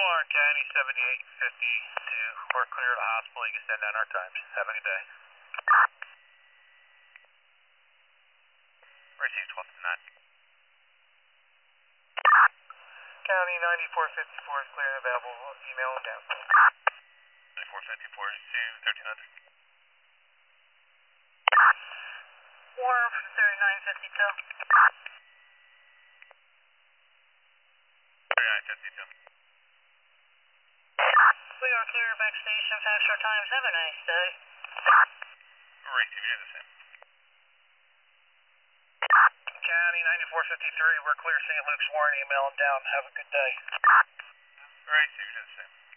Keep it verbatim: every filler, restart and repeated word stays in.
Warren County seventy-eight fifty-two. We're clear of the hospital. You can send down our times. Have a good day. Receive twelve to nine. County ninety-four fifty-four is clear and available. Email them down. ninety-four fifty-four to thirteen hundred. Warren from thirty-nine fifty-two. thirty-nine fifty-two. We are clear back station. Fax our times. Have a nice day. Receive you the same. County ninety-four fifty-three, we're clear Saint Luke's Warren. Email them down. Have a good day. Receive you the same.